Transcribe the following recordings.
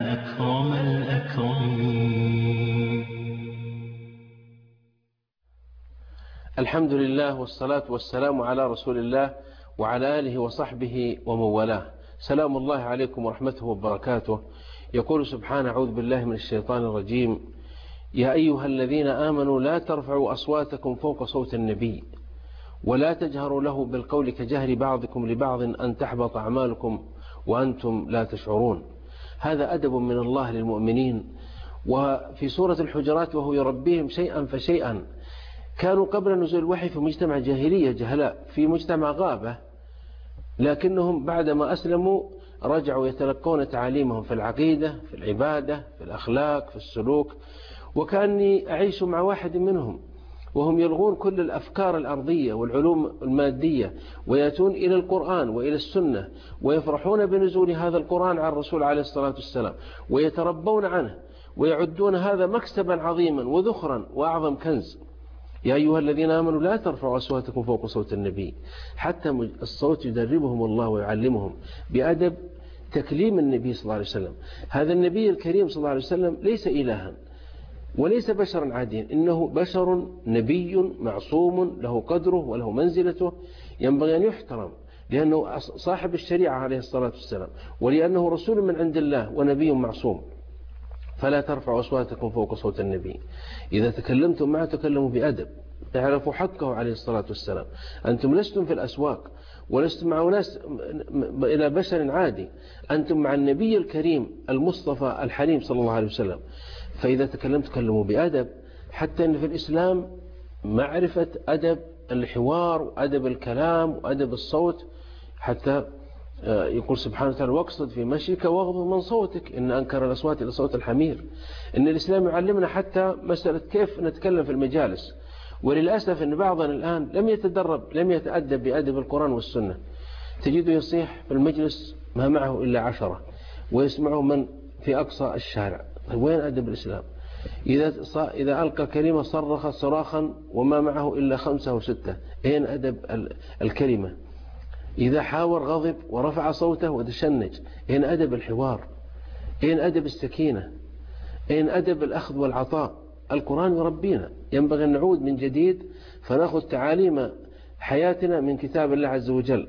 أكرم الأكرمين. الحمد لله والصلاة والسلام على رسول الله وعلى آله وصحبه ومن والاه. سلام الله عليكم ورحمته وبركاته. يقول سبحانه: أعوذ بالله من الشيطان الرجيم: يا أيها الذين آمنوا لا ترفعوا أصواتكم فوق صوت النبي ولا تجهروا له بالقول كجهر بعضكم لبعض أن تحبط أعمالكم وأنتم لا تشعرون. هذا أدب من الله للمؤمنين. وفي سورة الحجرات: وهو يربيهم شيئا فشيئا. كانوا قبل نزول الوحي في مجتمع جاهلية جهلاء، في مجتمع غابة، لكنهم بعدما أسلموا رجعوا يتلقون تعاليمهم في العقيدة، في العبادة، في الأخلاق، في السلوك. وكأني أعيش مع واحد منهم وهم يلغون كل الأفكار الأرضية والعلوم المادية ويأتون إلى القرآن وإلى السنة ويفرحون بنزول هذا القرآن على الرسول عليه الصلاة والسلام ويتربون عنه ويعدون هذا مكسبا عظيما وذخرا وأعظم كنز. يا أيها الذين آمنوا لا ترفعوا أصواتكم فوق صوت النبي. حتى الصوت يدربهم الله ويعلمهم بأدب تكليم النبي صلى الله عليه وسلم. هذا النبي الكريم صلى الله عليه وسلم ليس إلها وليس بشرا عاديا، إنه بشر نبي معصوم له قدره وله منزلته ينبغي أن يحترم، لأنه صاحب الشريعة عليه الصلاة والسلام، ولأنه رسول من عند الله ونبي معصوم. فلا ترفعوا أصواتكم فوق صوت النبي. إذا تكلمتم معه تكلموا بأدب، اعرفوا حقه عليه الصلاة والسلام. أنتم لستم في الأسواق ولستم مع ناس إلى بشر عادي، أنتم مع النبي الكريم المصطفى الحليم صلى الله عليه وسلم. فإذا تكلمت تكلموا بأدب، حتى أن في الإسلام معرفة أدب الحوار وأدب الكلام وأدب الصوت. حتى يقول سبحانه وتعالى: واقصد في مشيك واغضض من صوتك إن أنكر الأصوات إلى صوت الحمير. إن الإسلام يعلمنا حتى مسألة كيف نتكلم في المجالس. وللأسف أن بعضنا الآن لم يتدرب، لم يتأدب بأدب القرآن والسنة. تجده يصيح في المجلس ما معه إلا 10 ويسمعه من في أقصى الشارع. وين أدب الإسلام؟ إذا ألقى كلمة صرخ صراخا وما معه إلا 5 أو 6. أين أدب الكلمة؟ إذا حاور غضب ورفع صوته وتشنج. أين أدب الحوار؟ أين أدب السكينة؟ أين أدب الأخذ والعطاء؟ القرآن يربينا، ينبغي أن نعود من جديد فنأخذ تعاليم حياتنا من كتاب الله عز وجل.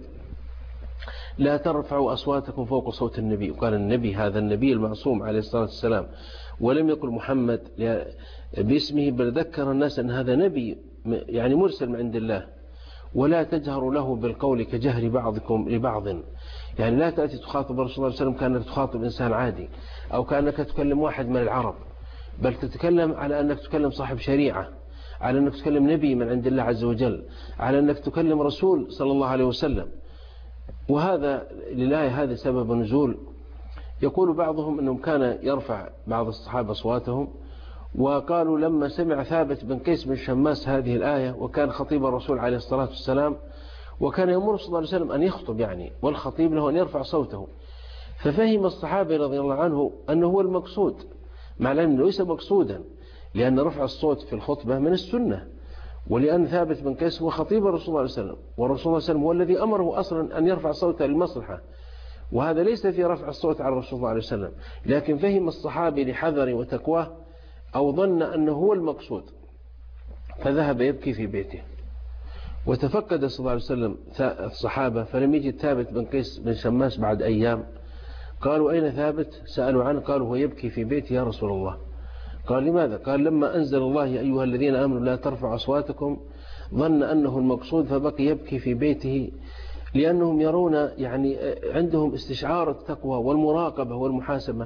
لا ترفعوا أصواتكم فوق صوت النبي. وقال النبي هذا النبي المعصوم عليه الصلاة والسلام، ولم يقل محمد باسمه، بل ذكر الناس أن هذا نبي يعني مرسل من عند الله. ولا تجهروا له بالقول كجهر بعضكم لبعض. يعني لا تأتي تخاطب الرسول صلى الله عليه وسلم كأنك تخاطب إنسان عادي أو كأنك تكلم واحد من العرب، بل تتكلم على أنك تكلم صاحب شريعة، على أنك تكلم نبي من عند الله عز وجل، على أنك تكلم رسول صلى الله عليه وسلم. وهذا للآية هذا سبب نزول. يقول بعضهم أنهم كان يرفع بعض الصحابة أصواتهم، وقالوا لما سمع ثابت بن قيس بن شماس هذه الآية، وكان خطيب الرسول عليه الصلاة والسلام، وكان يأمر صلى الله عليه وسلم أن يخطب يعني، والخطيب له أن يرفع صوته، ففهم الصحابة رضي الله عنه أنه هو المقصود، مع أنه ليس مقصودا، لأن رفع الصوت في الخطبة من السنة، ولأن ثابت بن قيس هو خطيب الرسول صلى الله عليه وسلم، والرسول صلى الله عليه وسلم هو الذي أمره أصلا أن يرفع صوته للمصلحة. وهذا ليس في رفع الصوت على الرسول صلى الله عليه وسلم، لكن فهم الصحابي لحذره وتقواه أو ظن أنه هو المقصود، فذهب يبكي في بيته. وتفقد صلى الله عليه وسلم الصحابة فلم يجد ثابت بن قيس بن شماس بعد أيام. قالوا: أين ثابت؟ سألوا عنه، قالوا: هو يبكي في بيته يا رسول الله. قال: لماذا؟ قال: لما أنزل الله يا أيها الذين آمنوا لا ترفعوا أصواتكم ظن أنه المقصود فبقي يبكي في بيته، لأنهم يرون يعني عندهم استشعار التقوى والمراقبة والمحاسبة.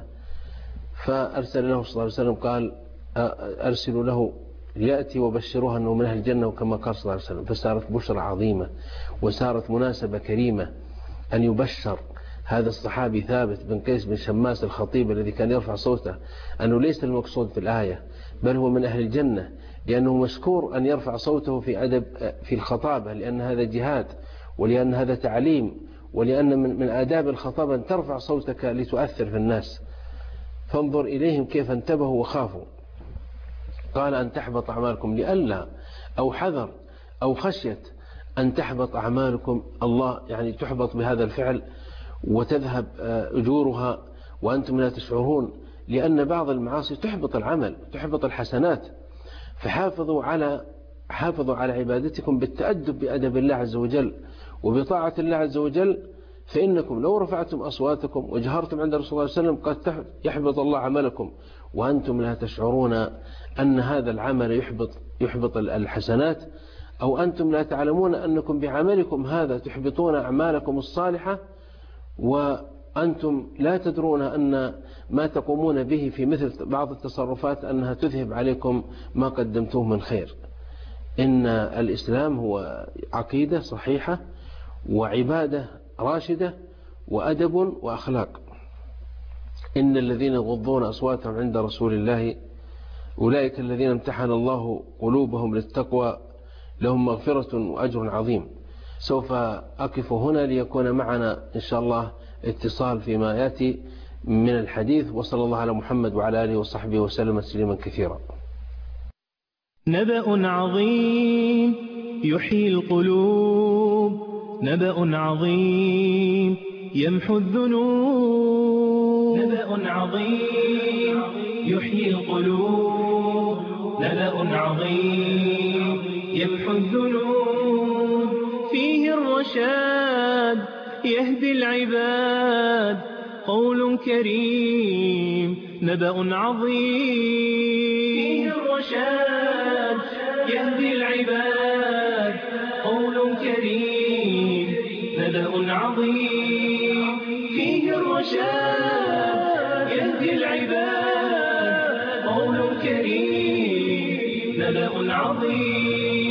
فأرسل له صلى الله عليه وسلم، قال: أرسلوا له يأتي وبشروها أنه من أهل الجنة، وكما قال صلى الله عليه وسلم. فصارت بشرى عظيمة وصارت مناسبة كريمة أن يبشر هذا الصحابي ثابت بن قيس بن شماس الخطيب الذي كان يرفع صوته أنه ليس المقصود في الآية، بل هو من أهل الجنة، لأنه مشكور أن يرفع صوته في أدب في الخطابة، لأن هذا جهاد، ولأن هذا تعليم، ولأن من آداب الخطابة أن ترفع صوتك لتؤثر في الناس. فانظر إليهم كيف انتبهوا وخافوا. قال: أن تحبط أعمالكم، لئلا أو حذر أو خشية أن تحبط أعمالكم، الله يعني تحبط بهذا الفعل وتذهب أجورها وأنتم لا تشعرون، لأن بعض المعاصي تحبط العمل، تحبط الحسنات. فحافظوا على عبادتكم بالتأدب بأدب الله عز وجل وبطاعة الله عز وجل، فإنكم لو رفعتم أصواتكم وجهرتم عند رسول الله صلى الله عليه وسلم قد يحبط الله عملكم وأنتم لا تشعرون أن هذا العمل يحبط الحسنات، أو أنتم لا تعلمون أنكم بعملكم هذا تحبطون أعمالكم الصالحة، وأنتم لا تدرون أن ما تقومون به في مثل بعض التصرفات أنها تذهب عليكم ما قدمتوه من خير. إن الإسلام هو عقيدة صحيحة وعبادة راشدة وأدب وأخلاق. إن الذين يغضون أصواتهم عند رسول الله أولئك الذين امتحن الله قلوبهم للتقوى لهم مغفرة وأجر عظيم. سوف أقف هنا ليكون معنا إن شاء الله اتصال فيما يأتي من الحديث. وصلى الله على محمد وعلى آله وصحبه وسلم تسليما كثيرا. نبأ عظيم يحيي القلوب، نبأ عظيم يمحو الذنوب، نبأ عظيم يحيي القلوب، نبأ عظيم يمحو الذنوب، فيه الرشاد يهدي العباد، قول كريم نبأ عظيم، فيه الرشاد يهدي العباد، قول كريم نبأ عظيم، فيه الرشاد يهدي العباد.